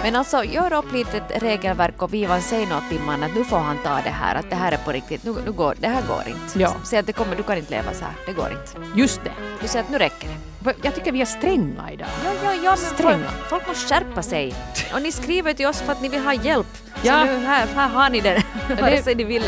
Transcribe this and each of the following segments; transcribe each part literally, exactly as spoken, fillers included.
Men alltså, gör upp lite regelverk och Vivan säger något till man att nu får han ta det här, att det här är på riktigt, nu, nu går, det här går inte. Ja. Säg att det kommer, du kan inte leva så här, det går inte. Just det. Du säger att nu räcker det. Jag tycker vi är stränga idag. Ja, ja, ja, men Stränga. folk, folk måste skärpa sig. Och ni skriver till oss för att ni vill ha hjälp. Ja. Så nu, här, här har ni den, vare sig ni vill.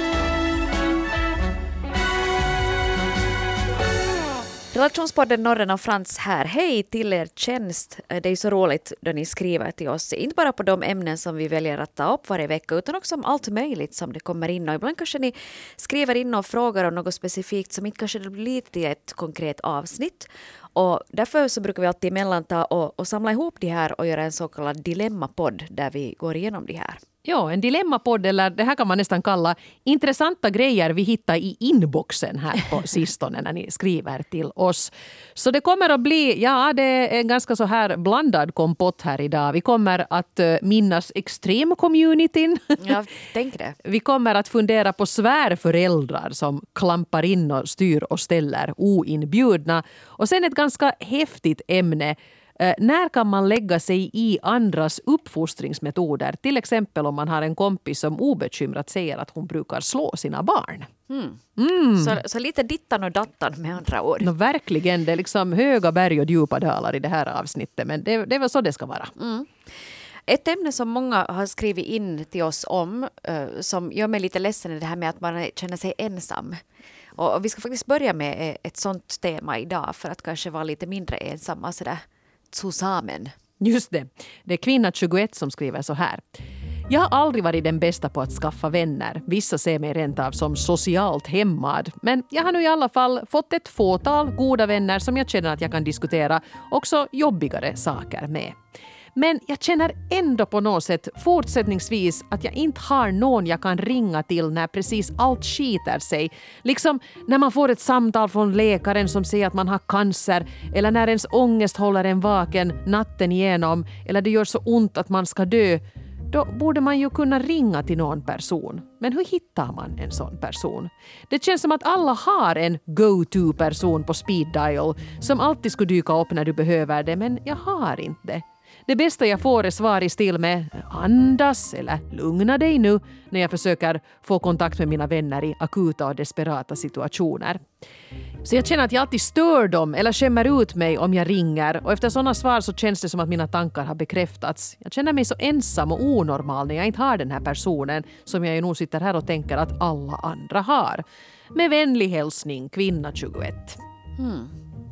Relationspodden Norren och Frans här. Hej till er tjänst. Det är så roligt då ni skriver till oss. Inte bara på de ämnen som vi väljer att ta upp varje vecka utan också om allt möjligt som det kommer in. Och ibland kanske ni skriver in och frågar om något specifikt som inte kanske det blir lite i ett konkret avsnitt. Och därför så brukar vi alltid mellanta och, och samla ihop de här och göra en så kallad dilemmapodd där vi går igenom de här. Ja, en dilemmapodd, eller det här kan man nästan kalla intressanta grejer vi hittar i inboxen här på sistone när ni skriver till oss. Så det kommer att bli, ja det är en ganska så här blandad kompott här idag. Vi kommer att uh, minnas extremcommunityn. Ja, tänk det. Vi kommer att fundera på svärföräldrar som klampar in och styr och ställer oinbjudna. Och sen ett ganska häftigt ämne. Eh, när kan man lägga sig i andras uppfostringsmetoder? Till exempel om man har en kompis som obekymrat säger att hon brukar slå sina barn. Mm. Mm. Så, så lite dittan och dattan med andra ord. No, verkligen, det är liksom höga berg och djupa dalar i det här avsnittet. Men det, det är väl så det ska vara. Mm. Ett ämne som många har skrivit in till oss om uh, som gör mig lite ledsen är det här med att man känner sig ensam. Och, och vi ska faktiskt börja med ett sånt tema idag för att kanske vara lite mindre ensamma sådär. Zusammen. Just det. Det är kvinna tjugoett som skriver så här. Jag har aldrig varit den bästa på att skaffa vänner. Vissa ser mig rent av som socialt hämmad. Men jag har nu i alla fall fått ett fåtal goda vänner som jag känner att jag kan diskutera också jobbigare saker med. Men jag känner ändå på något sätt fortsättningsvis att jag inte har någon jag kan ringa till när precis allt skiter sig. Liksom när man får ett samtal från läkaren som säger att man har cancer, eller när ens ångest håller en vaken natten igenom, eller det gör så ont att man ska dö. Då borde man ju kunna ringa till någon person. Men hur hittar man en sån person? Det känns som att alla har en go-to-person på speed dial som alltid skulle dyka upp när du behöver det, men jag har inte det. Det bästa jag får är svar i stil med andas eller lugna dig nu när jag försöker få kontakt med mina vänner i akuta och desperata situationer. Så jag känner att jag alltid stör dem eller skämmer ut mig om jag ringer, och efter sådana svar så känns det som att mina tankar har bekräftats. Jag känner mig så ensam och onormal när jag inte har den här personen som jag ju nog sitter här och tänker att alla andra har. Med vänlig hälsning, kvinna tjugoett. Hmm.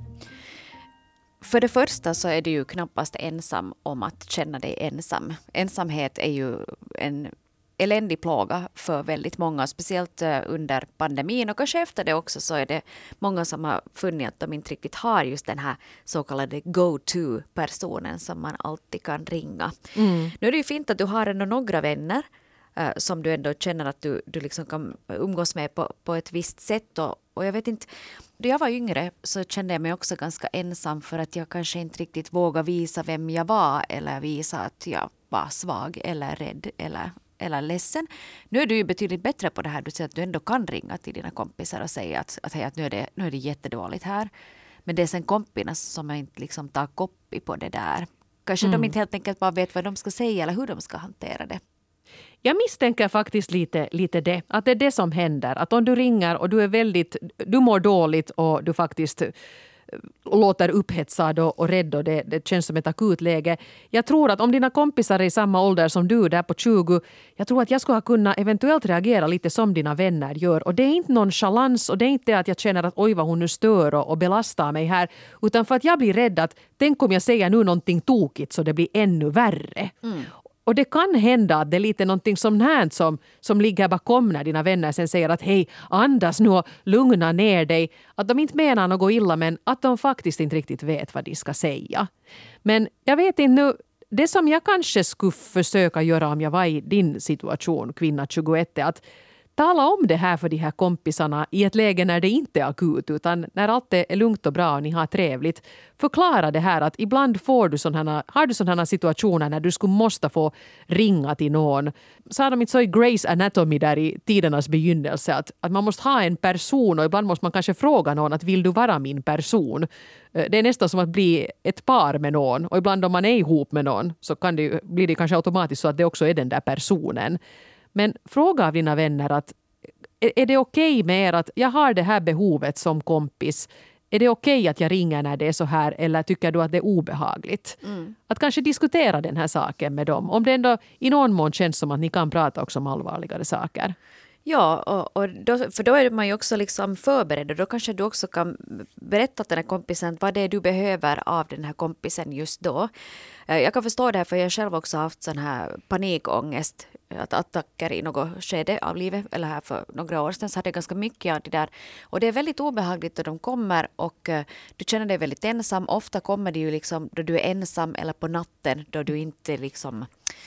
För det första så är du ju knappast ensam om att känna dig ensam. Ensamhet är ju en eländig plåga för väldigt många, speciellt under pandemin, och kanske efter det också så är det många som har funnit att de inte riktigt har just den här så kallade go-to-personen som man alltid kan ringa. Mm. Nu är det ju fint att du har ändå några vänner uh, som du ändå känner att du, du liksom kan umgås med på, på ett visst sätt, och, och jag vet inte, då jag var yngre så kände jag mig också ganska ensam för att jag kanske inte riktigt vågade visa vem jag var eller visa att jag var svag eller rädd eller eller ledsen. Nu är du ju betydligt bättre på det här. Du säger att du ändå kan ringa till dina kompisar och säga att, att, hej, att nu, är det, nu är det jättedåligt här. Men det är sen kompisarna som inte liksom tar kopi på det där. Kanske mm. de inte helt enkelt bara vet vad de ska säga eller hur de ska hantera det. Jag misstänker faktiskt lite, lite det. Att det är det som händer. Att om du ringer och du är väldigt, du mår dåligt och du faktiskt låter upphetsad och, och rädd och det, det känns som ett akut läge. Jag tror att om dina kompisar är i samma ålder som du där på tjugo, jag tror att jag skulle ha kunnat eventuellt reagera lite som dina vänner gör. Och det är inte någon chalans och det är inte det att jag känner att oj vad hon nu stör och, och belastar mig här. Utan för att jag blir rädd att tänk om jag säger nu någonting tokigt så det blir ännu värre. Mm. Och det kan hända att det är lite någonting som här som, som ligger bakom när dina vänner sen säger att hej, andas nu och lugna ner dig. Att de inte menar något illa men att de faktiskt inte riktigt vet vad de ska säga. Men jag vet inte nu, det som jag kanske skulle försöka göra om jag var i din situation, kvinna tjugoett, är att tala om det här för de här kompisarna i ett läge när det inte är akut, utan när allt är lugnt och bra och ni har trevligt. Förklara det här att ibland får du sådana, har du sådana situationer när du skulle måste få ringa till någon. Sa de inte så i Grey's Anatomy där i tidernas begynnelse att, att man måste ha en person och ibland måste man kanske fråga någon att vill du vara min person? Det är nästan som att bli ett par med någon och ibland om man är ihop med någon så kan det, blir det kanske automatiskt så att det också är den där personen. Men fråga av dina vänner att är det okej med er att jag har det här behovet som kompis? Är det okej att jag ringer när det är så här eller tycker du att det är obehagligt? Mm. Att kanske diskutera den här saken med dem. Om det ändå i någon mån känns som att ni kan prata också om allvarligare saker. Ja, och, och då, för då är man ju också liksom förberedd och då kanske du också kan berätta till den här kompisen vad det är du behöver av den här kompisen just då. Jag kan förstå det här för jag själv också haft sån här panikångest, att attacker i något skede av livet eller här för några år sedan så hade jag ganska mycket av det där och det är väldigt obehagligt då de kommer och uh, du känner dig väldigt ensam. Ofta kommer det ju liksom då du är ensam eller på natten då du inte liksom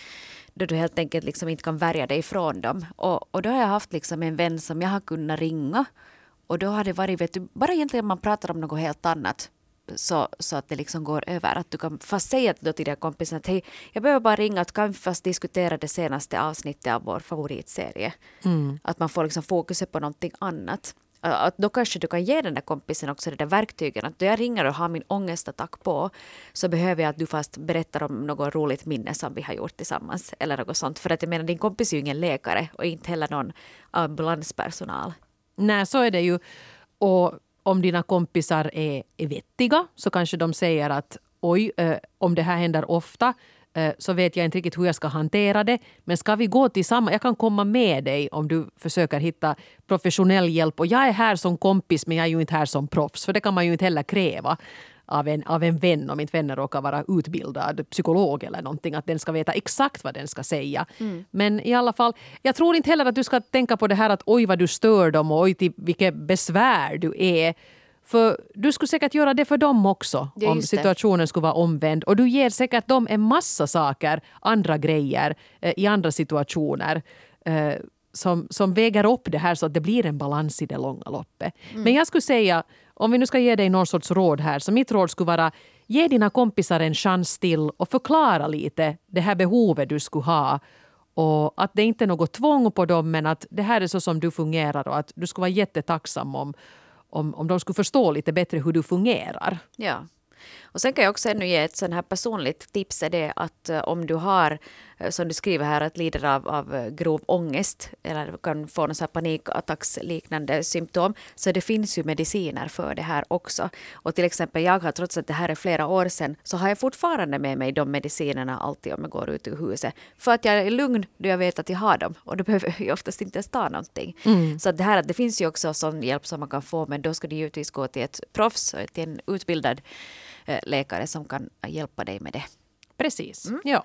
då du helt enkelt liksom inte kan värja dig ifrån dem. Och, och då har jag haft liksom en vän som jag har kunnat ringa. Och då har det varit, vet du, bara egentligen man pratar om något helt annat. Så, så att det liksom går över. Att du kan fast säga då till dina kompisar att hej, jag behöver bara ringa att kan vi fast diskutera det senaste avsnittet av vår favoritserie. Mm. Att man får liksom fokuset på någonting annat. Att då kanske du kan ge den där kompisen också det där verktygen. Att då jag ringer och har min ångestattack på så behöver jag att du fast berättar om något roligt minne som vi har gjort tillsammans. Eller något sånt. För att jag menar din kompis är ju ingen läkare och inte heller någon ambulanspersonal. Nej, så är det ju. Och om dina kompisar är, är vettiga så kanske de säger att oj, eh, om det här händer ofta så vet jag inte riktigt hur jag ska hantera det. Men ska vi gå tillsammans? Jag kan komma med dig om du försöker hitta professionell hjälp. Och jag är här som kompis men jag är ju inte här som proffs. För det kan man ju inte heller kräva av en, av en vän om inte vännen råkar vara utbildad psykolog eller någonting. Att den ska veta exakt vad den ska säga. Mm. Men i alla fall, jag tror inte heller att du ska tänka på det här att oj vad du stör dem och oj till vilket besvär du är. För du skulle säkert göra det för dem också om situationen skulle vara omvänd. Och du ger säkert dem en massa saker, andra grejer eh, i andra situationer eh, som, som väger upp det här så att det blir en balans i det långa loppet. Mm. Men jag skulle säga, om vi nu ska ge dig någon sorts råd här, så mitt råd skulle vara ge dina kompisar en chans till och förklara lite det här behovet du skulle ha. Och att det inte är något tvång på dem men att det här är så som du fungerar och att du skulle vara jättetacksam om Om, om de skulle förstå lite bättre hur du fungerar. Ja. Och sen kan jag också ännu ge ett sån här personligt tips är det att uh, om du har, uh, som du skriver här, att lider av, av uh, grov ångest eller kan få någon sån här panikattacksliknande symptom så det finns ju mediciner för det här också. Och till exempel jag har, trots att det här är flera år sedan, så har jag fortfarande med mig de medicinerna alltid om jag går ut ur huset. För att jag är lugn då jag vet att jag har dem och då behöver jag oftast inte ens ta någonting. Mm. Så att det här, det finns ju också sån hjälp som man kan få men då ska du givetvis gå till ett proffs, till en utbildad läkare som kan hjälpa dig med det. Precis, mm. ja.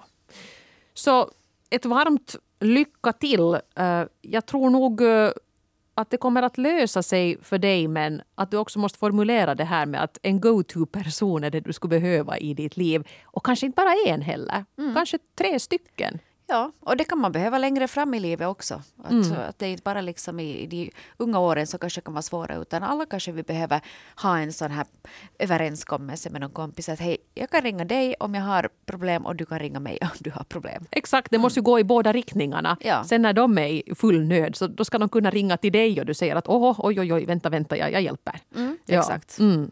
Så ett varmt lycka till. Jag tror nog att det kommer att lösa sig för dig men att du också måste formulera det här med att en go-to-person är det du skulle behöva i ditt liv. Och kanske inte bara en heller. Mm. Kanske tre stycken. Ja, och det kan man behöva längre fram i livet också. Att, mm. att det är inte bara liksom i, i de unga åren så kanske kan vara svåra utan alla kanske vi behöver ha en sån här överenskommelse med någon kompis att hej, jag kan ringa dig om jag har problem och du kan ringa mig om du har problem. Exakt, det måste ju gå i båda riktningarna. Ja. Sen när de är i full nöd så då ska de kunna ringa till dig och du säger att oh, oj, oj, oj, vänta, vänta, jag, jag hjälper. Mm, ja. Exakt. Mm.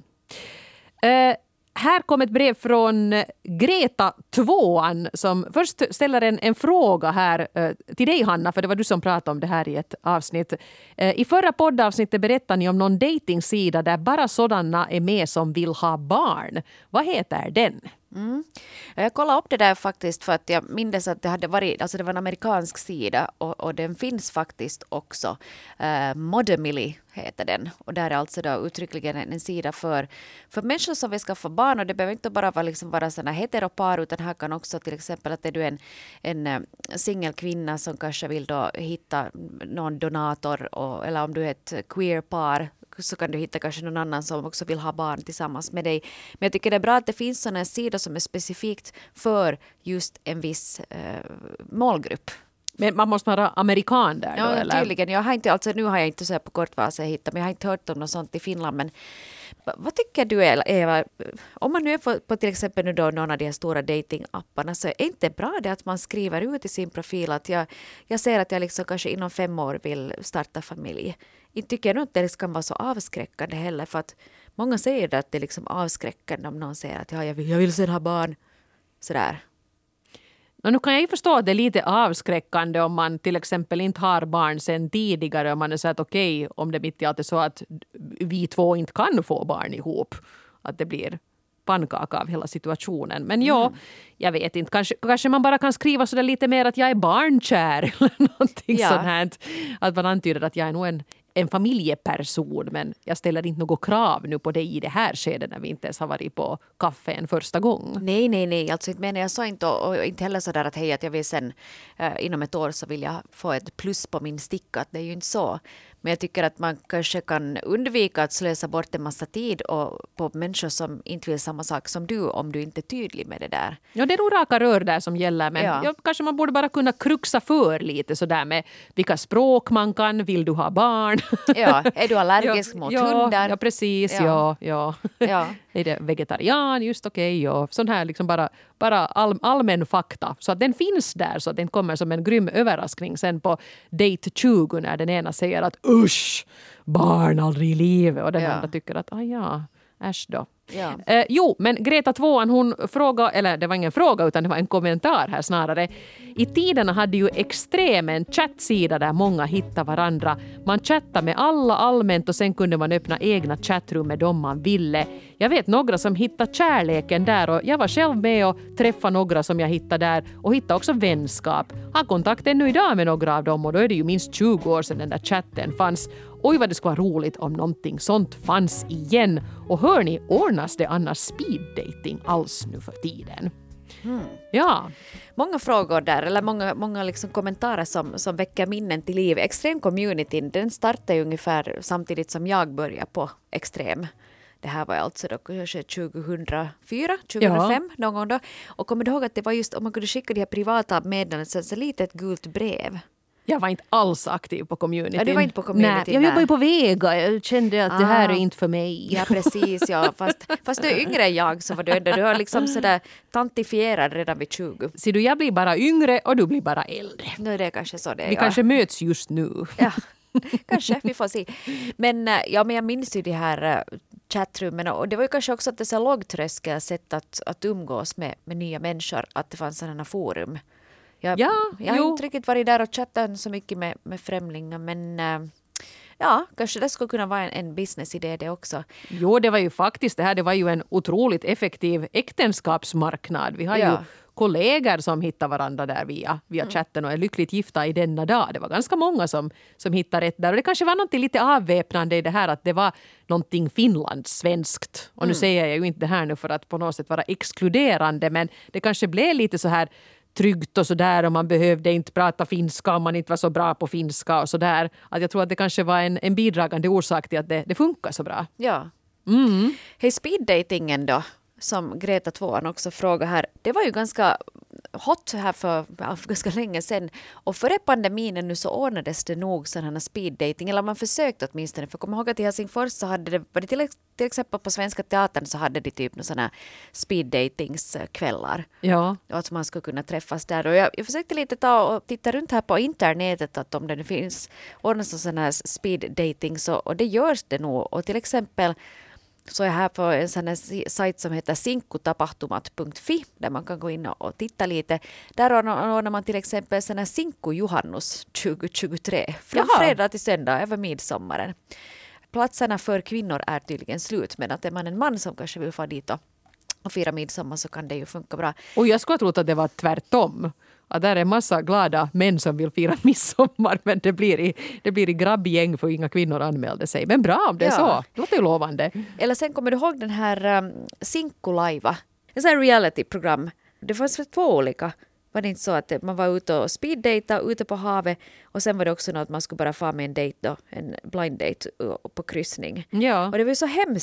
Uh, Här kom ett brev från Greta tvåan som först ställer en, en fråga här eh, till dig Hanna, för det var du som pratade om det här i ett avsnitt. Eh, I förra poddavsnittet berättade ni om någon dejtingsida där bara sådana är med som vill ha barn. Vad heter den? Mm. Jag kollade upp det där faktiskt för att jag minns att det hade varit, alltså det var en amerikansk sida och, och den finns faktiskt också. Uh, Modemily heter den och där är alltså då uttryckligen en, en sida för, för människor som vill skaffa barn och det behöver inte bara vara, liksom vara sådana heteropar utan här kan också till exempel att är du en, en singelkvinna som kanske vill då hitta någon donator och, eller om du är ett queer-par så kan du hitta kanske någon annan som också vill ha barn tillsammans med dig. Men jag tycker det är bra att det finns sådana sidor som är specifikt för just en viss eh, målgrupp. Men man måste vara amerikan där då? Ja, eller? tydligen. Jag har inte, alltså, nu har jag inte så här på kort varsel hittat, men jag har inte hört om något sånt i Finland. Men vad tycker du, Eva, om man nu är på, på till exempel nu då någon av de här stora datingapparna, så är det inte bra det att man skriver ut i sin profil att jag, jag ser att jag liksom kanske inom fem år vill starta familj. Inte tycker jag nog att det ska vara så avskräckande heller, för att många säger det att det är liksom avskräckande om någon säger att ja, jag, vill, jag vill sen ha barn. Sådär. Och nu kan jag ju förstå att det är lite avskräckande om man till exempel inte har barn sen tidigare och man är så att okej, om det mitt i allt är så att vi två inte kan få barn ihop, att det blir pannkaka av hela situationen. Men ja, mm. jag vet inte, kanske, kanske man bara kan skriva så där lite mer att jag är barnkär eller någonting ja. sånt här. Att man antyder att jag är nog en en familjeperson, men jag ställer inte något krav nu på dig i det här skedet när vi inte ens har varit på kaffe en första gång. Nej, nej, nej. Alltså inte menar jag så inte, och inte heller så där att hej, att jag vill sen uh, inom ett år så vill jag få ett plus på min sticka. Det är ju inte så. Men jag tycker att man kanske kan undvika att slösa bort en massa tid och på människor som inte vill samma sak som du, om du inte är tydlig med det där. Ja, det är nog raka rör där som gäller, men ja. Ja, kanske man borde bara kunna kruxa för lite så där med vilka språk man kan, vill du ha barn? Ja, är du allergisk ja, mot ja, hundar? Ja, precis, ja. ja, ja. ja. Är det vegetarian, just okej, okay, och sån här liksom bara, bara all, allmän fakta. Så att den finns där, så att den kommer som en grym överraskning sen på date tjugo när den ena säger att usch, barn aldrig i livet, och den ja. andra tycker att ah, ja, äsch då. Ja. Eh, jo, men Greta tvåan hon frågade, eller det var ingen fråga utan det var en kommentar här snarare. I tiderna hade ju Extrem en chattsida där många hittade varandra. Man chattade med alla allmänt och sen kunde man öppna egna chattrum med dem man ville. Jag vet några som hittade kärleken där och jag var själv med och träffade några som jag hittade där och hittade också vänskap. Har kontakt ännu idag med några av dem och då är det ju minst tjugo år sedan den där chatten fanns. Oj vad det skulle vara roligt om någonting sånt fanns igen. Och hör ni, ordnas det annars speeddating alls nu för tiden? Mm. Ja. Många frågor där, eller många, många liksom kommentarer som, som väcker minnen till liv. Extrem-communityn, den startade ju ungefär samtidigt som jag började på Extrem. Det här var alltså då kanske tjugohundrafyra, tjugohundrafem ja. någon gång då. Och kommer du ihåg att det var just om man kunde skicka de här privata meddelandena så, så litet gult brev. Jag var inte alls aktiv på communityn. Ja, du var inte på communityn. Nej, jag jobbade ju på Vega. Jag kände att ah. det här är inte för mig. Ja, precis. Ja. Fast, fast du är yngre än jag så var du ändå. Du har liksom sådär tantifierad redan vid tjugo. Så du, jag blir bara yngre och du blir bara äldre. Nu är det kanske så det är. Vi ja. kanske möts just nu. Ja, kanske. Vi får se. Men, ja, men jag minns ju de här chattrummen och det var ju kanske också att det är så lågtröskel sätt att, att umgås med, med nya människor. Att det fanns sådana forum. Jag, ja, jag har jo. inte riktigt varit där och chattat så mycket med, med främlingar, men äh, ja, kanske det skulle kunna vara en, en businessidé det också. Jo, det var ju faktiskt det här, det var ju en otroligt effektiv äktenskapsmarknad. Vi har ja. ju kollegor som hittar varandra där via, via mm. chatten och är lyckligt gifta i denna dag. Det var ganska många som, som hittade rätt där. Och det kanske var något lite avväpnande i det här att det var någonting finlandssvenskt. Och nu mm. säger jag ju inte det här nu för att på något sätt vara exkluderande, men det kanske blev lite så här tryggt och sådär och man behövde inte prata finska om man inte var så bra på finska och sådär. Att jag tror att det kanske var en, en bidragande orsak till att det, det funkar så bra. Ja. Mm. Hej, speeddatingen då, som Greta tvåan också frågar här. Det var ju ganska hot här för ganska länge sedan. Och före pandemin nu så ordnades det nog sådana speeddating. Eller man försökte åtminstone. För kom ihåg att i Helsingfors så hade det, var det till, till exempel på Svenska Teatern så hade de typ sådana speeddatingskvällar. Ja. Och att man skulle kunna träffas där. Och jag, jag försökte lite ta och titta runt här på internetet att om det nu finns ordnas sådana här speeddating så, och det görs det nog. Och till exempel så är jag här på en sån här sajt som heter sinkutapahtumat punkt fi där man kan gå in och titta lite. Där ordnar man till exempel sån här Sinkku-Juhannus tjugohundratjugotre från Jaha. fredag till söndag över midsommaren. Platserna för kvinnor är tydligen slut, men att är man en man som kanske vill få dit och, och fira midsommar så kan det ju funka bra. Och jag skulle ha trott att det var tvärtom. Att där är en massa glada män som vill fira midsommar, men det blir i, det blir i grabbgäng för inga kvinnor anmälde sig. Men bra om det är ja. så. Det låter ju lovande. Eller sen kommer du ihåg den här um, Sinkku-laiva. En sån här reality-program. Det fanns för två olika. Var det inte så att man var ute och speeddata ute på havet och sen var det också något att man skulle bara få med en date då, en blind date på kryssning. Ja. Och det var ju så hemskt.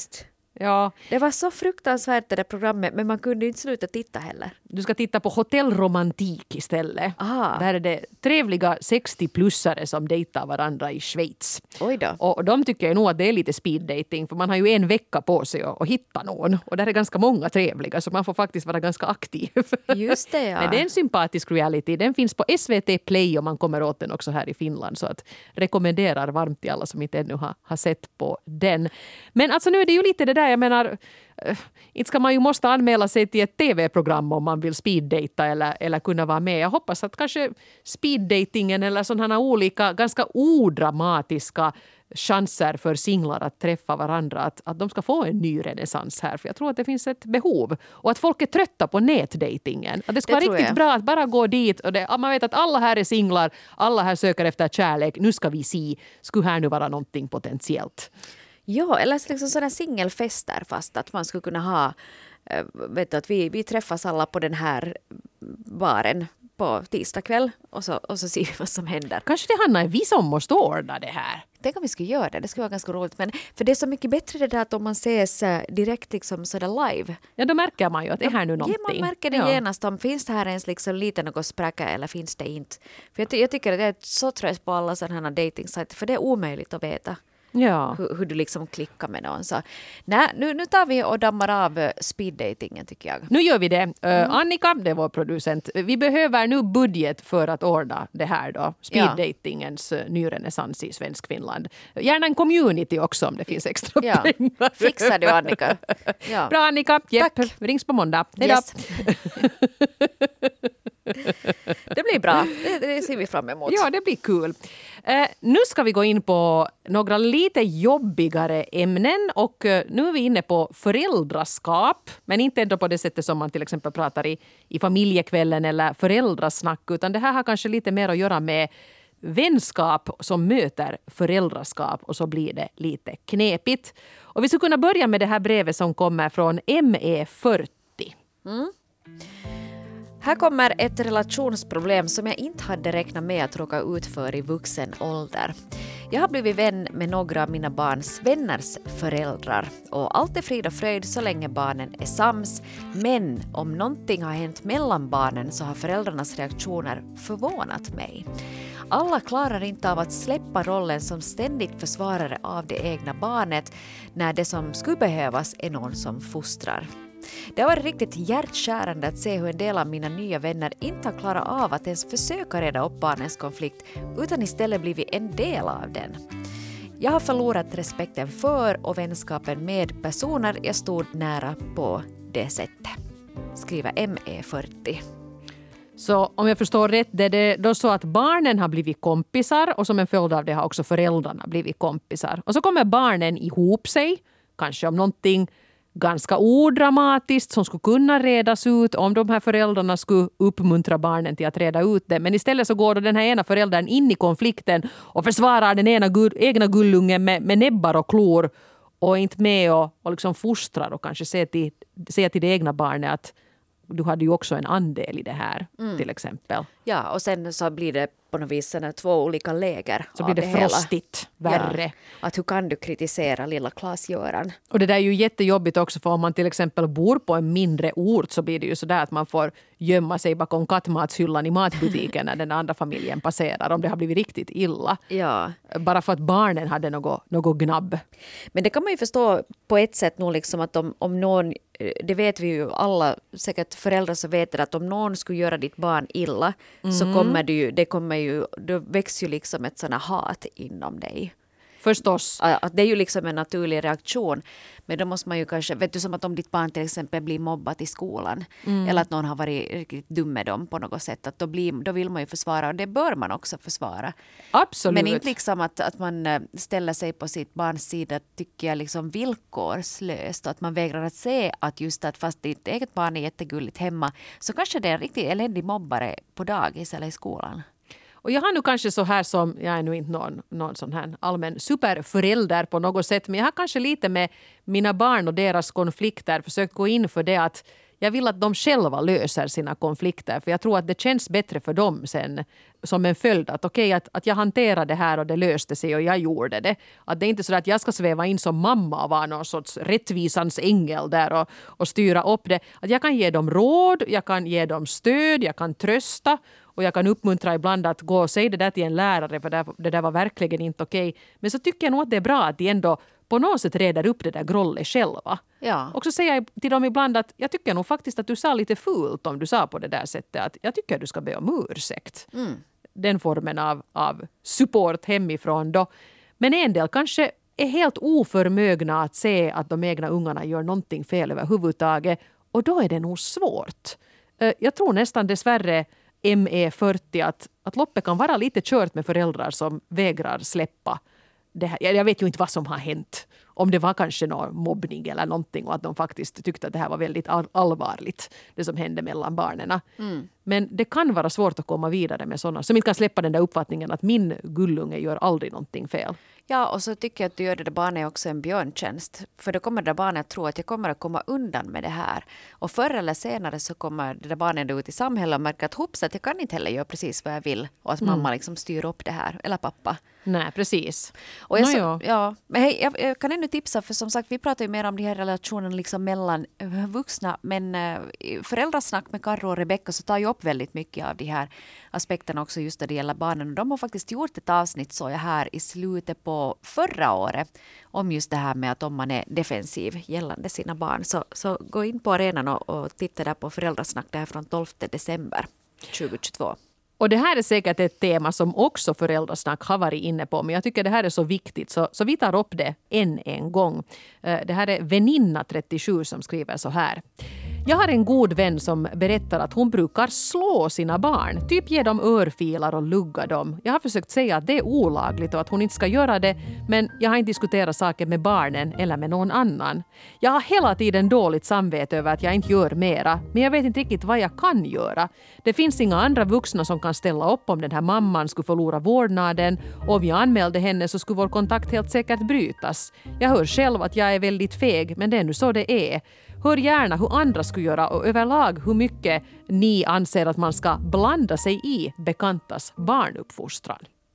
Ja. Det var så fruktansvärt det där programmet, men man kunde inte sluta titta heller. Du ska titta på hotellromantik istället. Aha. Där är det trevliga sextio-plussare som dejtar varandra i Schweiz. Oj då. Och de tycker ju nog att det är lite speeddating, för man har ju en vecka på sig att, att hitta någon. Och där är ganska många trevliga, så man får faktiskt vara ganska aktiv. Just det, ja. Men det är en sympatisk reality. Den finns på S V T Play och man kommer åt den också här i Finland. Så att rekommenderar varmt till alla som inte ännu har, har sett på den. Men alltså nu är det ju lite det där, jag menar, äh, inte ska man ju måste anmäla sig till ett tv-program om man vill speeddata eller, eller kunna vara med. Jag hoppas att kanske speeddatingen eller sådana olika ganska odramatiska chanser för singlar att träffa varandra, att, att de ska få en ny renässans här. För jag tror att det finns ett behov. Och att folk är trötta på nätdatingen. Att det ska Det vara riktigt jag. bra att bara gå dit och det, man vet att alla här är singlar, alla här söker efter kärlek. Nu ska vi se, skulle här nu vara någonting potentiellt? Ja, eller liksom sådana singelfester, fast att man skulle kunna ha, äh, vet du, att vi, vi träffas alla på den här baren på tisdag kväll och så, och så ser vi vad som händer. Kanske det handlar vi som måste ordna det här. Tänk om vi skulle göra det, det skulle vara ganska roligt. Men för det är så mycket bättre det där att om man ses äh, direkt liksom sådär live. Ja, då märker man ju att det är här nu någonting. Ja, man märker det ja. genast om finns det här ens liksom lite något spräcka eller finns det inte. För jag, ty- jag tycker att det är så tröst på alla sådana här dejtingsajter, för det är omöjligt att veta. Ja. Hur, hur du liksom klickar med någon. Så, nej, nu, nu tar vi och dammar av speeddatingen tycker jag. Nu gör vi det. Uh, Annika, det är vår producent. Vi behöver nu budget för att ordna det här då. Speeddatingens ja. nyrenässans i svensk Finland. Gärna en community också om det finns extra ja. pengar. Fixar du, Annika. Ja. Bra, Annika. Jepp. Tack. Rings på måndag. Hej då. Yes. Det blir bra. Det, det ser vi fram emot. Ja, det blir kul. Uh, nu ska vi gå in på några lite jobbigare ämnen och uh, nu är vi inne på föräldraskap, men inte ändå på det sättet som man till exempel pratar i, i familjekvällen eller föräldrasnack, utan det här har kanske lite mer att göra med vänskap som möter föräldraskap, och så blir det lite knepigt. Och vi ska kunna börja med det här brevet som kommer från M E fyrtio. Mm. Här kommer ett relationsproblem som jag inte hade räknat med att råka ut för i vuxen ålder. Jag har blivit vän med några av mina barns vänners föräldrar och allt är frid och fröjd så länge barnen är sams. Men om någonting har hänt mellan barnen så har föräldrarnas reaktioner förvånat mig. Alla klarar inte av att släppa rollen som ständigt försvarare av det egna barnet när det som skulle behövas är någon som fostrar. Det har varit riktigt hjärtskärande att se hur en del av mina nya vänner inte har klarat av att ens försöka reda upp barnens konflikt utan istället blivit en del av den. Jag har förlorat respekten för och vänskapen med personer jag stod nära på det sättet. Skriver M E fyrtio. Så om jag förstår rätt, det är det då så att barnen har blivit kompisar och som en följd av det har också föräldrarna blivit kompisar. Och så kommer barnen ihop sig, kanske om någonting ganska odramatiskt som skulle kunna redas ut om de här föräldrarna skulle uppmuntra barnen till att reda ut det. Men istället så går då den här ena föräldern in i konflikten och försvarar den ena gu- egna gullungen med, med näbbar och klor och inte med och, och liksom fostrar och kanske säger till, säger till det egna barnet att du hade ju också en andel i det här, mm. till exempel. Ja, och sen så blir det på något vis två olika läger. Så blir det, det frostigt, värre. Ja, att hur kan du kritisera lilla Klas-Göran? Och det där är ju jättejobbigt också, för om man till exempel bor på en mindre ort så blir det ju sådär att man får gömma sig bakom kattmatshyllan i matbutiken när den andra familjen passerar, om det har blivit riktigt illa. Ja. Bara för att barnen hade något, något gnabb. Men det kan man ju förstå på ett sätt nog liksom att om, om någon, det vet vi ju alla, säkert föräldrar så vet det att om någon skulle göra ditt barn illa mm. så kommer det ju, det kommer ju, då växer ju liksom ett sådant hat inom dig. Förstås. Att det är ju liksom en naturlig reaktion. Men då måste man ju kanske, vet du, som att om ditt barn till exempel blir mobbat i skolan mm. eller att någon har varit riktigt dum med dem på något sätt, att då, blir, då vill man ju försvara, och det bör man också försvara. Absolut. Men inte liksom att, att man ställer sig på sitt barns sida, tycker jag, liksom villkorslöst, att man vägrar att se att just att fast ditt eget barn är jättegulligt hemma så kanske det är en riktigt eländig mobbare på dagis eller i skolan. Och jag har nu kanske så här som, jag är nu inte någon, någon sån här allmän superförälder på något sätt, men jag har kanske lite med mina barn och deras konflikter försökt gå in för det att Jag vill att de själva löser sina konflikter. För jag tror att det känns bättre för dem sen som en följd. Att okej, okay, att, att jag hanterade det här och det löste sig och jag gjorde det. Att det är inte så att jag ska sväva in som mamma och vara någon sorts rättvisans ängel där och, och styra upp det. Att jag kan ge dem råd, jag kan ge dem stöd, jag kan trösta. Och jag kan uppmuntra ibland att gå och säga det där till en lärare för det, det där var verkligen inte okej. Men så tycker jag nog att det är bra att de ändå på något sätt reder upp det där grollet själva. Ja. Och så säger jag till dem ibland att jag tycker nog faktiskt att du sa lite fult om du sa på det där sättet. Att jag tycker att du ska be om ursäkt. Mm. Den formen av, av support hemifrån då. Men en del kanske är helt oförmögna att se att de egna ungarna gör någonting fel överhuvudtaget. Och då är det nog svårt. Jag tror nästan dessvärre M E fyrtio att, att loppet kan vara lite kört med föräldrar som vägrar släppa det här. Jag vet ju inte vad som har hänt. Om det var kanske någon mobbning eller någonting och att de faktiskt tyckte att det här var väldigt allvarligt, det som hände mellan barnen. Mm. Men det kan vara svårt att komma vidare med sådana som inte kan släppa den där uppfattningen att min gullunge gör aldrig någonting fel. Ja, och så tycker jag att du gör det där barnet också en björntjänst. För då kommer det där barnet att tro att jag kommer att komma undan med det här. Och förr eller senare så kommer det där barnet ut i samhället och märker att hopps att jag kan inte heller göra precis vad jag vill. Och att mamma liksom styr upp det här. Eller pappa. Nej, precis. Och jag, no, så, ja. Ja, men hej, jag, jag kan ännu tipsa, för som sagt vi pratar ju mer om de här relationerna liksom mellan vuxna. Men äh, föräldrasnack med Karro och Rebecca så tar ju upp väldigt mycket av de här aspekterna också just när det gäller barnen. Och de har faktiskt gjort ett avsnitt så jag här i slutet på förra året om just det här med att om man är defensiv gällande sina barn. Så, så gå in på arenan och, och titta där på föräldrasnack där från tolfte december tjugohundratjugotvå. Och det här är säkert ett tema som också föräldrasnack har varit inne på. Men jag tycker det här är så viktigt så, så vi tar upp det än en gång. Det här är väninna trettiosju som skriver så här. Jag har en god vän som berättar att hon brukar slå sina barn. Typ ge dem örfilar och lugga dem. Jag har försökt säga att det är olagligt och att hon inte ska göra det. Men jag har inte diskuterat saker med barnen eller med någon annan. Jag har hela tiden dåligt samvete över att jag inte gör mera. Men jag vet inte riktigt vad jag kan göra. Det finns inga andra vuxna som kan ställa upp om den här mamman skulle förlora vårdnaden. Och om jag anmälde henne så skulle vår kontakt helt säkert brytas. Jag hör själv att jag är väldigt feg, men det är nu så det är. Hör gärna hur andra skulle göra och överlag hur mycket ni anser att man ska blanda sig i bekantas barnuppfostran.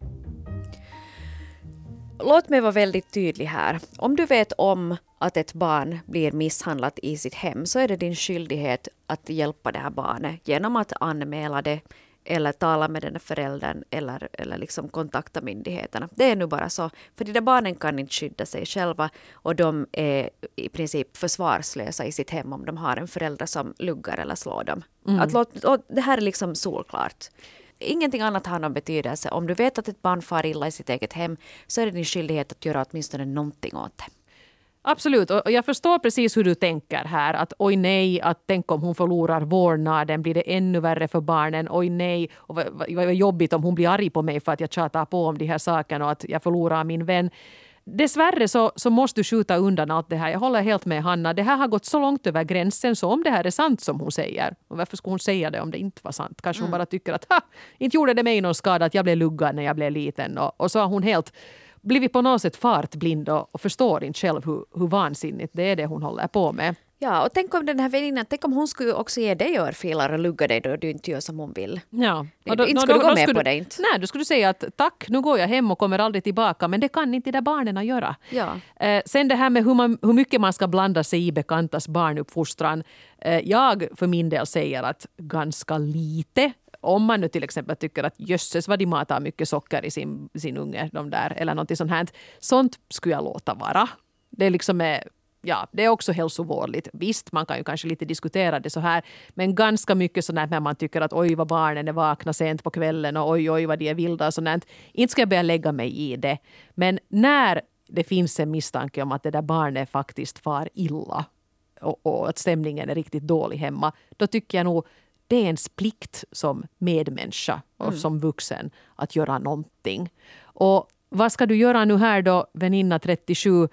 Låt mig vara väldigt tydlig här. Om du vet om att ett barn blir misshandlat i sitt hem så är det din skyldighet att hjälpa det här barnet genom att anmäla det eller tala med den här föräldern eller, eller liksom kontakta myndigheterna. Det är nu bara så. För de där barnen kan inte skydda sig själva och de är i princip försvarslösa i sitt hem om de har en förälder som luggar eller slår dem. Mm. Att låt, det här är liksom solklart. Ingenting annat har någon betydelse. Om du vet att ett barn far illa i sitt eget hem så är det din skyldighet att göra åtminstone någonting åt det. Absolut, och jag förstår precis hur du tänker här. Att oj nej, att tänk om hon förlorar vårdnaden, blir det ännu värre för barnen. Oj nej, och vad, vad, vad jobbigt om hon blir arg på mig för att jag tjatar på om de här sakerna och att jag förlorar min vän. Dessvärre så, så måste du skjuta undan allt det här. Jag håller helt med Hanna. Det här har gått så långt över gränsen så om det här är sant som hon säger. Och varför skulle hon säga det om det inte var sant? Kanske hon mm. bara tycker att ha, inte gjorde det mig någon skada att jag blev luggad när jag blev liten. Och, och så har hon helt blivit på något sätt fartblind och, och förstår inte själv hur, hur vansinnigt det är det hon håller på med. Ja, och tänk om den här väninnan, tänk om hon skulle också ge dig örfilar och lugga dig då du inte gör som hon vill. Ja. Och då, inte skulle då, du gå med på du, det inte. Nej, då skulle du säga att tack, nu går jag hem och kommer aldrig tillbaka. Men det kan inte de där barnen göra. Ja. Eh, sen det här med hur, man, hur mycket man ska blanda sig i bekantas barnuppfostran. Eh, jag för min del säger att ganska lite. Om man nu till exempel tycker att jösses vad de matar mycket socker i sin, sin unge, de där, eller något sånt här. Sånt skulle jag låta vara. Det är liksom... Eh, Ja, det är också hälsovårdligt. Visst, man kan ju kanske lite diskutera det så här. Men ganska mycket sådär när man tycker att oj vad barnen är vakna sent på kvällen och oj oj vad de är vilda och sådant. Inte ska jag börja lägga mig i det. Men när det finns en misstanke om att det där barnet faktiskt far illa och, och att stämningen är riktigt dålig hemma. Då tycker jag nog det är ens plikt som medmänniska och mm. som vuxen att göra någonting. Och vad ska du göra nu här då, väninna trettiosju?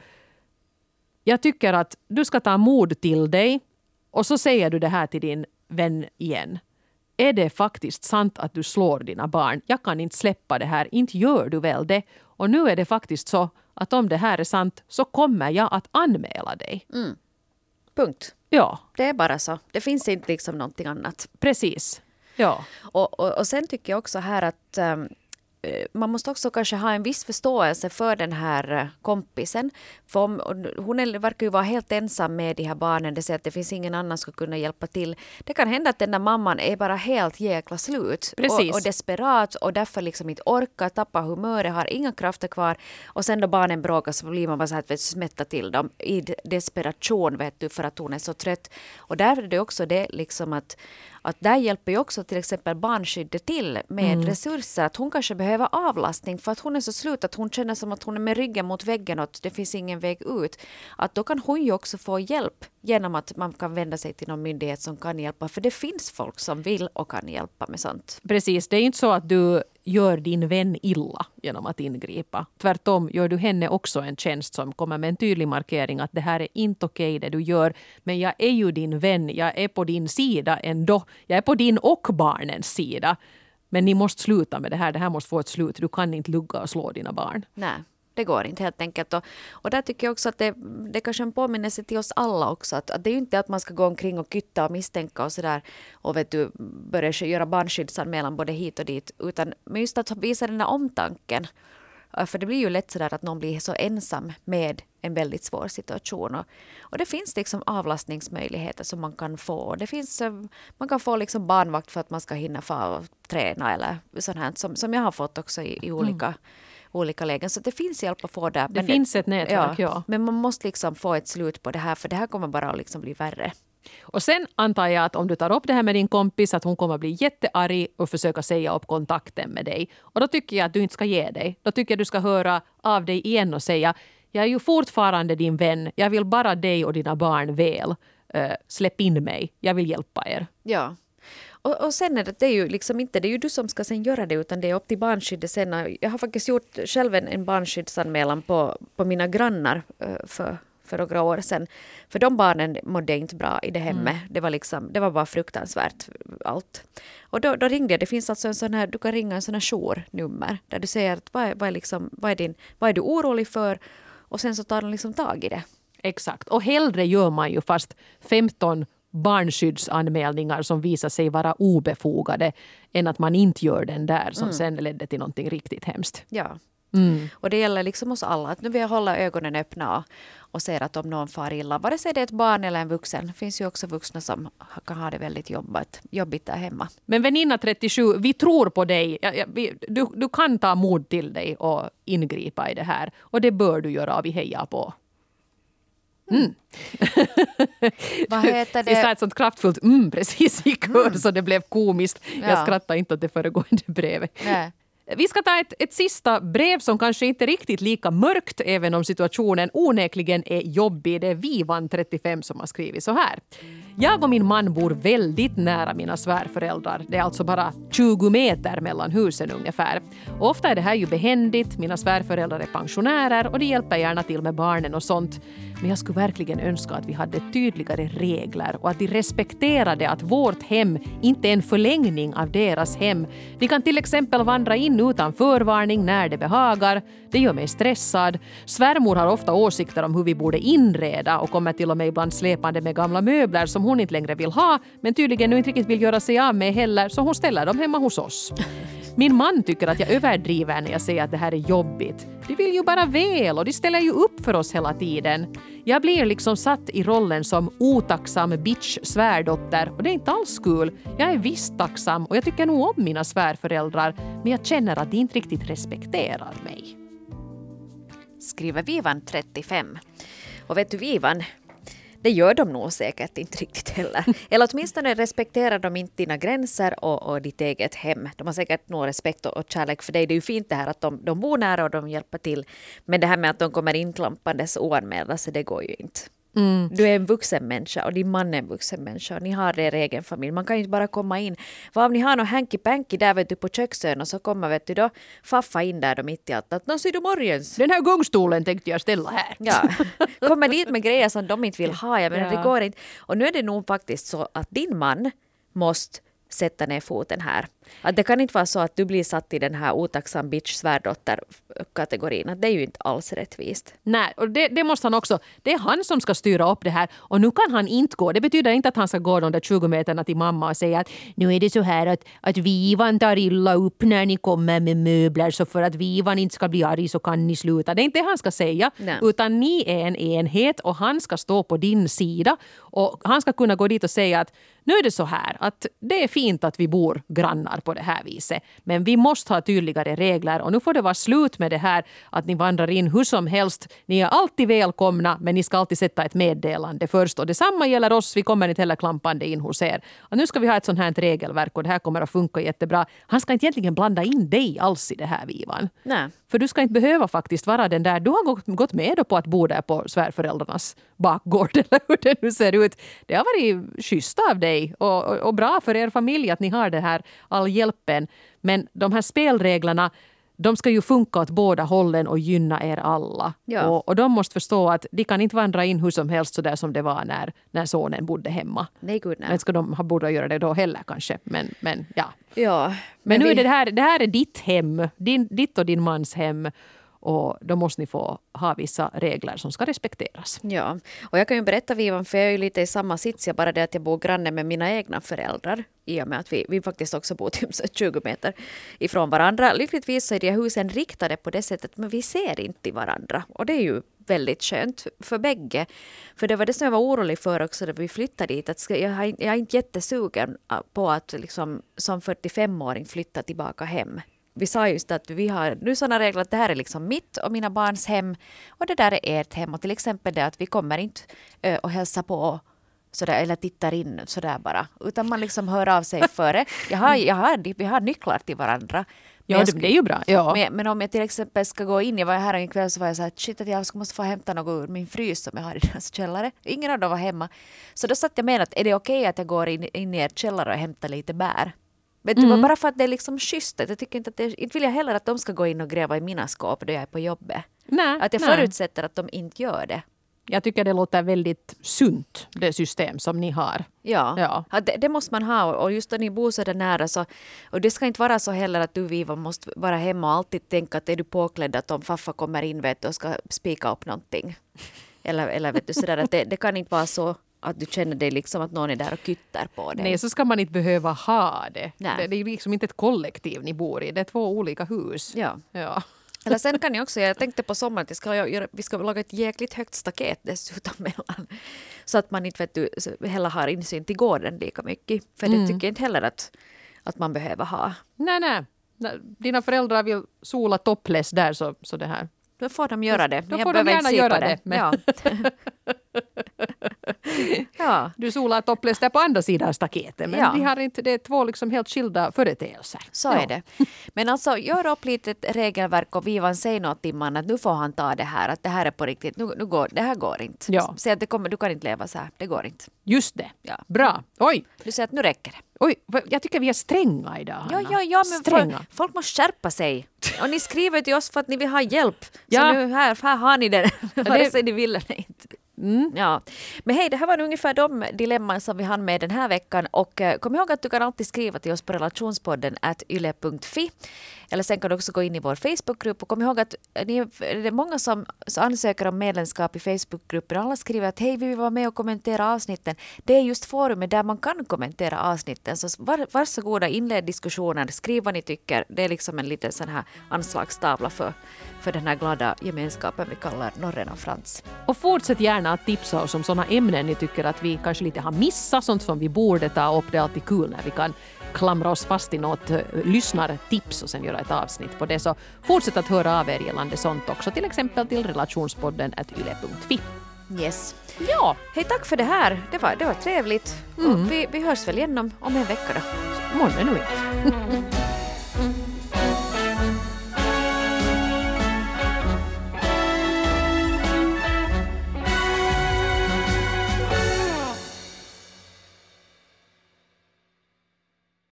Jag tycker att du ska ta mod till dig och så säger du det här till din vän igen. Är det faktiskt sant att du slår dina barn? Jag kan inte släppa det här. Inte gör du väl det? Och nu är det faktiskt så att om det här är sant så kommer jag att anmäla dig. Mm. Punkt. Ja. Det är bara så. Det finns inte liksom någonting annat. Precis. Ja. Och, och, och sen tycker jag också här att um, man måste också kanske ha en viss förståelse för den här kompisen. För om, hon är, verkar ju vara helt ensam med de här barnen. Det säger att det finns ingen annan som ska kunna hjälpa till. Det kan hända att den där mamman är bara helt jäkla slut. Precis. Och, och desperat och därför liksom inte orkar, tappa humöret, har inga krafter kvar. Och sen då barnen bråkar så blir man bara så här att vet, smätta till dem i desperation vet du, för att hon är så trött. Och där är det också det liksom att Att där hjälper ju också till exempel barnskyddet till med mm. resurser. Att hon kanske behöver avlastning för att hon är så slut att hon känner som att hon är med ryggen mot väggen och att det finns ingen väg ut. Att då kan hon ju också få hjälp genom att man kan vända sig till någon myndighet som kan hjälpa. För det finns folk som vill och kan hjälpa med sånt. Precis, det är inte så att du gör din vän illa genom att ingripa. Tvärtom gör du henne också en tjänst som kommer med en tydlig markering att det här är inte okej det du gör. Men jag är ju din vän, jag är på din sida ändå. Jag är på din och barnens sida. Men ni måste sluta med det här, det här måste få ett slut. Du kan inte lugga och slå dina barn. Nej. Det går inte helt enkelt. Och, och där tycker jag också att det, det kanske en påminnelse till oss alla också. Att, att det är ju inte att man ska gå omkring och kytta och misstänka och sådär. Och vet du, börja göra barnskyddsanmälan både hit och dit. Utan just att visa den där omtanken. För det blir ju lätt sådär att någon blir så ensam med en väldigt svår situation. Och, och det finns liksom avlastningsmöjligheter som man kan få. Det finns, man kan få liksom barnvakt för att man ska hinna få träna eller sånt här. Som, som jag har fått också i, i olika... Mm. olika lägen. Så det finns hjälp att få där. Det men finns det, ett nätverk, ja, ja. Men man måste liksom få ett slut på det här, för det här kommer bara att liksom bli värre. Och sen antar jag att om du tar upp det här med din kompis att hon kommer att bli jättearg och försöka säga upp kontakten med dig. Och då tycker jag att du inte ska ge dig. Då tycker jag att du ska höra av dig igen och säga jag är ju fortfarande din vän. Jag vill bara dig och dina barn väl. Uh, släpp in mig. Jag vill hjälpa er. Ja. Och, och sen är det, det är ju liksom inte, det är ju du som ska sen göra det utan det är upp till barnskyddet sen. Jag har faktiskt gjort själv en, en barnskyddsanmälan på, på mina grannar för, för några år sedan. För de barnen mådde inte bra i det hemmet. Mm. Det var liksom, det var bara fruktansvärt allt. Och då, då ringde jag, det finns alltså en sån här, du kan ringa en sån här journummer där du säger att vad är, vad är, liksom, vad är, din, vad är du orolig för och sen så tar de liksom tag i det. Exakt, och hellre gör man ju fast femton barnskyddsanmälningar som visar sig vara obefogade än att man inte gör den där som mm. sen ledde till någonting riktigt hemskt. Ja, mm. och det gäller liksom oss alla att nu vill jag hålla ögonen öppna och, och ser att om någon far illa, vare sig det är ett barn eller en vuxen, det finns ju också vuxna som kan ha det väldigt jobbigt, jobbigt där hemma. Men väninna trettiosju, vi tror på dig. Du, du kan ta mod till dig och ingripa i det här och det bör du göra och vi hejar på. Mm. Vad heter det? Vi sa ett sånt kraftfullt mm precis i kör mm. så det blev komiskt. Ja. Jag skrattar inte åt det föregående brevet. Nej. Vi ska ta ett, ett sista brev som kanske inte är riktigt lika mörkt även om situationen onekligen är jobbig. Det är Vivan trettiofem som har skrivit så här. Jag och min man bor väldigt nära mina svärföräldrar. Det är alltså bara tjugo meter mellan husen ungefär. Och ofta är det här ju behändigt. Mina svärföräldrar är pensionärer och de hjälper gärna till med barnen och sånt. Men jag skulle verkligen önska att vi hade tydligare regler och att de respekterade att vårt hem inte är en förlängning av deras hem. De kan till exempel vandra in utan förvarning när det behagar. Det gör mig stressad. Svärmor har ofta åsikter om hur vi borde inreda och kommer till och med ibland släpande med gamla möbler som hon inte längre vill ha men tydligen nu inte riktigt vill göra sig av med heller så hon ställer dem hemma hos oss. Min man tycker att jag överdriver när jag säger att det här är jobbigt. De vill ju bara väl och de ställer ju upp för oss hela tiden. Jag blir liksom satt i rollen som otacksam bitch svärdotter och det är inte alls kul. Jag är visst tacksam och jag tycker nog om mina svärföräldrar men jag känner att de inte riktigt respekterar mig. Skriver Vivan trettiofem. Och vet du Vivan, det gör de nog säkert inte riktigt heller. Eller åtminstone respekterar de inte dina gränser och, och ditt eget hem. De har säkert nog respekt och, och kärlek för dig. Det är ju fint det här att de, de bor nära och de hjälper till. Men det här med att de kommer inklampandes oanmälda så det går ju inte. Mm. Du är en vuxen människa och din man är en vuxen människa och ni har er egen familj. Man kan ju inte bara komma in. Vad om ni har någon hanky-panky där vet du på köksön och så kommer vet du då faffa in där och mitt i allt. Att nå ser du morgens. Den här gångstolen tänkte jag ställa här. Ja, kommer dit med grejer som de inte vill ha. Jag menar, ja. Det går inte. Och nu är det nog faktiskt så att din man måste sätta ner foten här. Att det kan inte vara så att du blir satt i den här otacksam bitch svärdotter-kategorin. Att det är ju inte alls rättvist. Nej, och det, det måste han också. Det är han som ska styra upp det här. Och nu kan han inte gå. Det betyder inte att han ska gå de där tjugo meterna till mamma och säga att nu är det så här att, att vivan tar illa upp när ni kommer med möbler. Så för att vivan inte ska bli arg så kan ni sluta. Det är inte det han ska säga. Nej. Utan ni är en enhet och han ska stå på din sida. Och han ska kunna gå dit och säga att nu är det så här att det är fint att vi bor grannar på det här viset. Men vi måste ha tydligare regler och nu får det vara slut med det här att ni vandrar in hur som helst. Ni är alltid välkomna men ni ska alltid sätta ett meddelande först. Och detsamma gäller oss, vi kommer inte heller klampande in hos er. Och nu ska vi ha ett sånt här regelverk och det här kommer att funka jättebra. Han ska inte egentligen blanda in dig alls i det här, Vivan. Nej. För du ska inte behöva faktiskt vara den där. Du har gått, gått med på att bo där på svärföräldrarnas bakgård eller hur det nu ser ut. Det har varit schysst av dig och, och, och bra för er familj att ni har det här all hjälpen. Men de här spelreglerna, de ska ju funka åt båda hållen och gynna er alla. Ja. Och, och de måste förstå att de kan inte vandra in hur som helst så där som det var när, när sonen bodde hemma. Nej, gud nej. Men ska de ha borde göra det då heller kanske. Men, men ja. Ja. Men, men nu vi... är det här, det här är ditt hem. Din, ditt och din mans hem. Och då måste ni få ha vissa regler som ska respekteras. Ja, och jag kan ju berätta Vivan, för jag är ju lite i samma sits. Jag bara det att jag bor granne med mina egna föräldrar. I och med att vi, vi faktiskt också bor typ tjugo meter ifrån varandra. Lyckligtvis så är de husen riktade på det sättet, men vi ser inte varandra. Och det är ju väldigt skönt för bägge. För det var det som jag var orolig för också när vi flyttade dit. Att jag, har, jag är inte jättesugen på att liksom, som fyrtiofemåring flytta tillbaka hem. Vi sa just att vi har nu sådana regler att det här är liksom mitt och mina barns hem och det där är ert hem. Och till exempel det att vi kommer inte ö, och hälsa på sådär, eller tittar in sådär bara. Utan man liksom hör av sig före. Jag har, jag har, vi har nycklar till varandra. Ja, det, det är ju bra. Ja. Men, men om jag till exempel ska gå in, jag var här en kväll så var jag så här, shit att jag måste få hämta något ur min frys som jag har i deras källare. Ingen av dem var hemma. Så då satt jag med att är det okej okay att jag går in, in i er källare och hämtar lite bär? Men det var bara för att det är liksom schysst. Jag tycker inte att det, inte vill jag heller att de ska gå in och gräva i mina skåp då jag är på jobbet. Nej, att jag nej. förutsätter att de inte gör det. Jag tycker det låter väldigt sunt, det system som ni har. Ja, ja. ja det, det måste man ha. Och just när ni bor så där nära så... Och det ska inte vara så heller att du, Viva, måste vara hemma och alltid tänka att är du påklädd att om faffa kommer in vet du, och ska spika upp någonting. Eller, eller vet du sådär att det, det kan inte vara så... Att du känner dig liksom att någon är där och kyttar på dig. Nej, så ska man inte behöva ha det. Nej. Det är liksom inte ett kollektiv ni bor i. Det är två olika hus. Ja. ja. Eller sen kan jag också, jag tänkte på sommaren att jag ska göra, vi ska laga ett jäkligt högt staket dessutom mellan. Så att man inte vet du, heller har insyn till gården lika mycket. För det mm. tycker jag inte heller att, att man behöver ha. Nej, nej. Dina föräldrar vill sola topless där så, så det här. Då får de göra det. Då får de gärna göra det. det. Ja. ja. Du solar topless där på andra sidan staketet. Men ja. de har inte, det är två liksom helt skilda företeelser. Så ja. är det. Men alltså, gör upp lite ett regelverk och Vivan säger något till man att nu får han ta det här. Att det här är på riktigt. Nu, nu går, det här går inte. Ja. Säg att det kommer, du kan inte leva så här. Det går inte. Just det. Ja. Bra. Oj. Du säger att nu räcker det. Oj, jag tycker vi är stränga idag, Hanna. Ja, ja, ja, men stränga. Folk, folk måste skärpa sig. Och ni skriver till oss för att ni vill ha hjälp. Ja. Så nu här, här har ni den. Vare sig ni vill eller inte. Mm. Ja. Men hej, det här var ungefär de dilemman som vi hann med den här veckan. Och uh, kom ihåg att du kan alltid skriva till oss på relationspodden at yle punkt fi. Eller sen kan du också gå in i vår Facebookgrupp. Och kom ihåg att ni, det är många som ansöker om medlemskap i Facebookgruppen. Alla skriver att hej, vi vill vara med och kommentera avsnitten. Det är just forumet där man kan kommentera avsnitten. Så var, varsågoda, inled diskussioner. Skriv vad ni tycker. Det är liksom en liten sån här anslagstavla för, för den här glada gemenskapen vi kallar Norren och Frans. Och fortsätt gärna att tipsa oss om sådana ämnen ni tycker att vi kanske lite har missat. Sånt som vi borde ta upp. Det är alltid kul när vi kan klamra oss fast i något uh, lyssnartips och sen göra ett avsnitt på det. Så fortsätt att höra av er gällande sånt också. Till exempel till relationspodden at yle punkt fi. Yes. Ja. Hej, tack för det här. Det var, det var trevligt. Mm. Och vi, vi hörs väl igen om, om en vecka då. Månne nu inte.